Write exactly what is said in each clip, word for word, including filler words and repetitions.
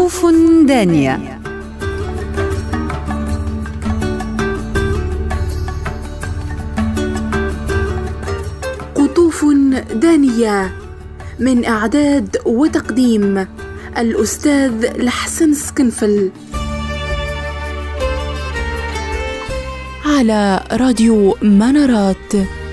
قطوف دانية. قطوف دانية من إعداد وتقديم الأستاذ لحسن سكنفل، على راديو منارات.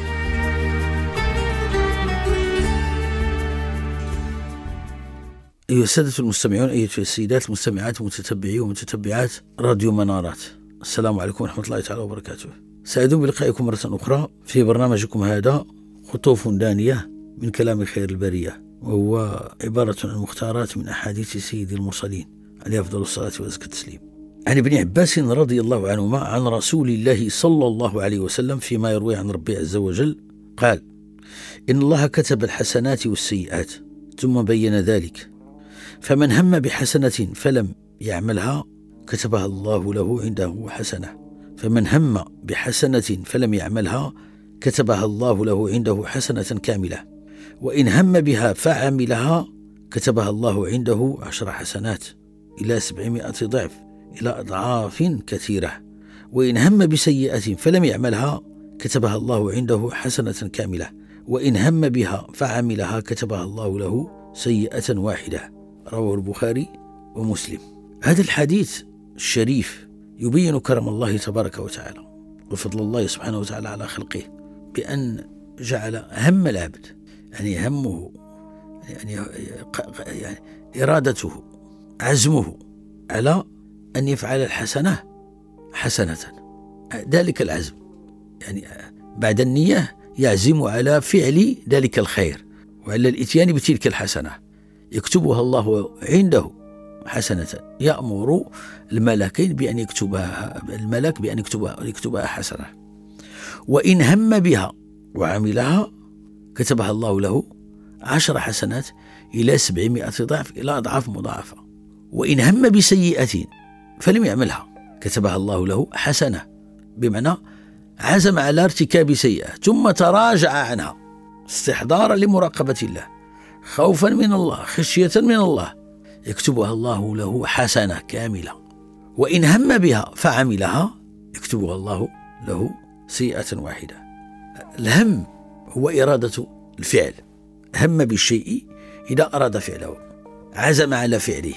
أيها السادة المستمعون، أيها السيدات المستمعات ومتتبعي ومتتبعات راديو منارات، السلام عليكم ورحمة الله تعالى وبركاته. سعيد بلقائكم مرة أخرى في برنامجكم هذا قطوف دانية من كلام خير البرية، وهو عبارة عن مختارات من أحاديث سيد المرسلين عليه أفضل الصلاة وأزكى التسليم. عن ابن عباس رضي الله عنهما عن رسول الله صلى الله عليه وسلم فيما يروي عن ربه عز وجل قال: إن الله كتب الحسنات والسيئات ثم بين ذلك، فمن هم بحسنة فلم يعملها كتبها الله له عنده حسنة، فمن هم بحسنة فلم يعملها كتبها الله له عنده حسنة كاملة، وإن هم بها فعملها كتبها الله عنده عشر حسنات إلى سبعمائة ضعف إلى أضعاف كثيرة، وإن هم بسيئة فلم يعملها كتبها الله عنده حسنة كاملة، وإن هم بها فعملها كتبها الله له سيئة واحدة. رواه البخاري ومسلم. هذا الحديث الشريف يبين كرم الله تبارك وتعالى وفضل الله سبحانه وتعالى على خلقه، بأن جعل هم العبد، يعني همه، يعني, يعني إرادته، عزمه على أن يفعل الحسنة حسنة، ذلك العزم، يعني بعد النية يعزم على فعل ذلك الخير وعلى الإتيان بتلك الحسنة، يكتبها الله عنده حسنة، يأمر الملكين بأن يكتبها الملك بأن يكتبها, يكتبها حسنة، وإن هم بها وعملها كتبها الله له عشر حسنات إلى سبعمائة ضعف إلى أضعاف مضاعفة، وإن هم بسيئة فلم يعملها كتبها الله له حسنة، بمعنى عزم على ارتكاب سيئة ثم تراجع عنها استحضارا لمراقبة الله، خوفا من الله، خشية من الله، يكتبها الله له حسنة كاملة، وإن هم بها فعملها يكتبها الله له سيئة واحدة. الهم هو إرادة الفعل، هم بالشيء إذا أراد فعله، عزم على فعله.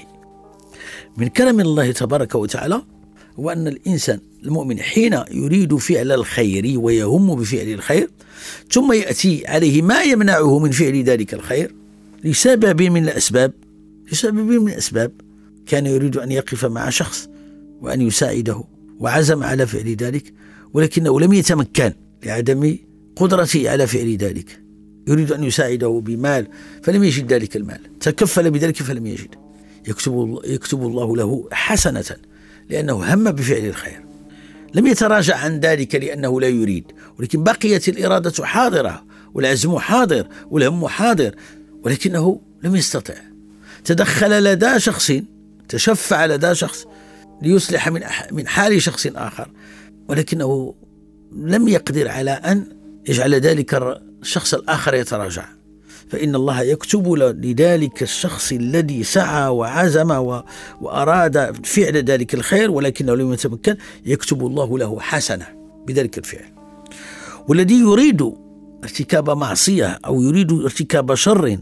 من كرم الله تبارك وتعالى هو أن الإنسان المؤمن حين يريد فعل الخير ويهم بفعل الخير ثم يأتي عليه ما يمنعه من فعل ذلك الخير لسبب من الأسباب لسبب من الأسباب كان يريد أن يقف مع شخص وأن يساعده وعزم على فعل ذلك، ولكنه لم يتمكن لعدم قدرته على فعل ذلك، يريد أن يساعده بمال فلم يجد ذلك المال، تكفل بذلك فلم يجد، يكتب, يكتب الله له حسنة لأنه هم بفعل الخير، لم يتراجع عن ذلك لأنه لا يريد، ولكن بقيت الإرادة حاضرة والعزم حاضر والهم حاضر، ولكنه لم يستطع. تدخل لدى شخص، تشفع لدى شخص ليصلح من من حال شخص آخر، ولكنه لم يقدر على أن يجعل ذلك الشخص الآخر يتراجع، فإن الله يكتب لذلك الشخص الذي سعى وعزم وأراد فعل ذلك الخير ولكنه لم يتمكن، يكتب الله له حسنة بذلك الفعل. والذي يريد ارتكاب معصية أو يريد ارتكاب شر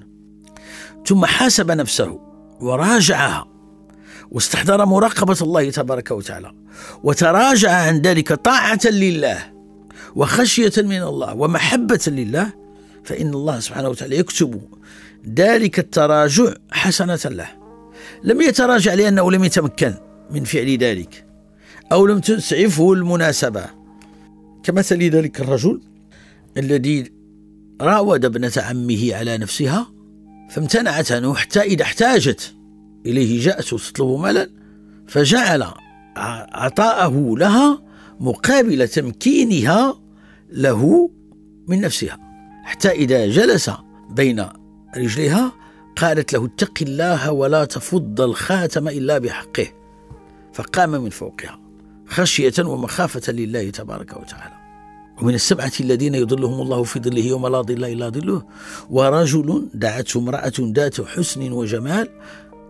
ثم حاسب نفسه وراجعها واستحضر مراقبة الله تبارك وتعالى وتراجع عن ذلك طاعة لله وخشية من الله ومحبة لله، فإن الله سبحانه وتعالى يكتب ذلك التراجع حسنة له. لم يتراجع لأنه لم يتمكن من فعل ذلك أو لم تسعفه المناسبة، كمثل ذلك الرجل الذي راود ابنة عمه على نفسها فامتنعت عنه حتى إذا احتاجت إليه جاءت تطلب مالا فجعل عطاءه لها مقابل تمكينها له من نفسها، حتى إذا جلس بين رجليها قالت له: اتق الله ولا تفض الخاتم إلا بحقه، فقام من فوقها خشية ومخافة لله تبارك وتعالى. ومن السبعة الذين يظلهم الله في ظله يوم لا ظل إلا ظله ورجل دعته امرأة ذات حسن وجمال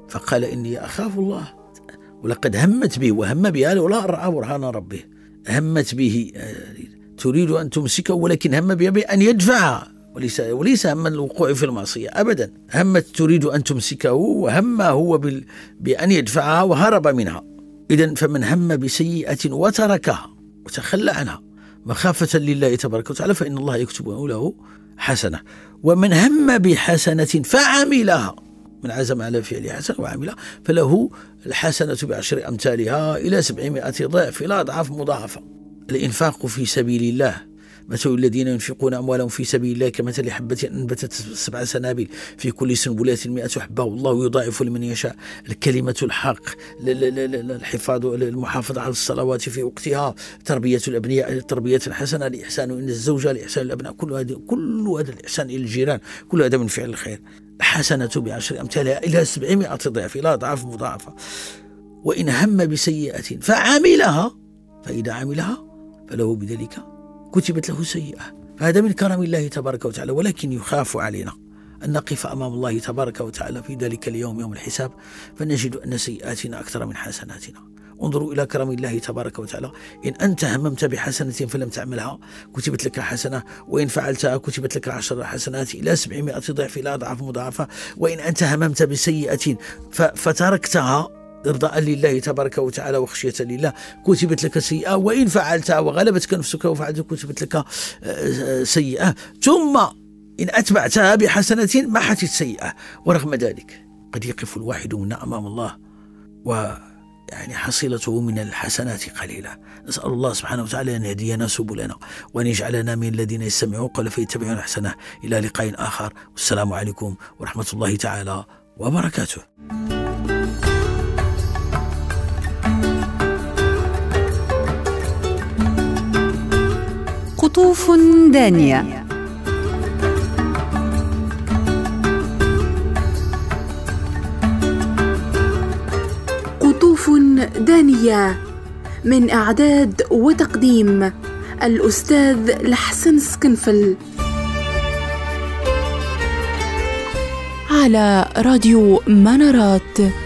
فقال إني أخاف الله، ولقد همت به وهم بها لولا رأى برهان ربه. همت به تريد أن تمسكه، ولكن هم بها بأن يدفعها، وليس وليس هم الوقوع في المعصية أبدا. همت تريد أن تمسكه، وهم هو بأن يدفعها وهرب منها. إذن فمن هم بسيئة وتركها وتخلى عنها مخافة لله تبارك وتعالى فإن الله يكتبه له حسنة. ومن هم بحسنة فعملها، من عزم على فعل حسنة وعملها فله الحسنة بعشر أمثالها إلى سبعمائة ضعف إلى أضعاف مضاعفة. الإنفاق في سبيل الله، مثل الذين ينفقون أموالهم في سبيل الله كمثل حبة أنبتت سبع سنابل في كل سنبلة مئة حبة والله يضاعف لمن يشاء. الكلمة الحق، الحفاظ المحافظة على الصلوات في وقتها، تربية الأبناء تربية حسنة، الإحسان إلى الزوجة، الإحسان الأبناء، كل هذا كل هذا الإحسان إلى الجيران، كل هذا من فعل الخير. الحسنة بعشر أمثالها إلى سبعمائة ضعف إلى أضعاف مضاعفة. وإن هم بسيئة فعملها، فإذا عملها فله بذلك كتبت له سيئة. فهذا من كرم الله تبارك وتعالى، ولكن يخاف علينا أن نقف أمام الله تبارك وتعالى في ذلك اليوم يوم الحساب فنجد أن سيئاتنا أكثر من حسناتنا. انظروا إلى كرم الله تبارك وتعالى، إن أنت هممت بحسنة فلم تعملها كتبت لك حسنة، وإن فعلتها كتبت لك عشر حسنات إلى سبعمائة ضعف إلى أضعاف مضاعفة. وإن أنت هممت بسيئة فتركتها إرضاء لله تبارك وتعالى وخشية لله كتبت لك سيئة، وإن فعلتها وغلبتك نفسك وفعلت كتبت لك سيئة، ثم إن أتبعتها بحسنة محت السيئة. ورغم ذلك قد يقف الواحد منا أمام الله ويعني حصيلته من الحسنات قليلة. نسأل الله سبحانه وتعالى أن يهدينا سبلنا وأن يجعلنا من الذين يستمعون قولا فيتبعون أحسنه. إلى لقاء آخر، والسلام عليكم ورحمة الله تعالى وبركاته. قطوف دانية. قطوف دانية، من إعداد وتقديم الأستاذ لحسن سكنفل، على راديو منارات.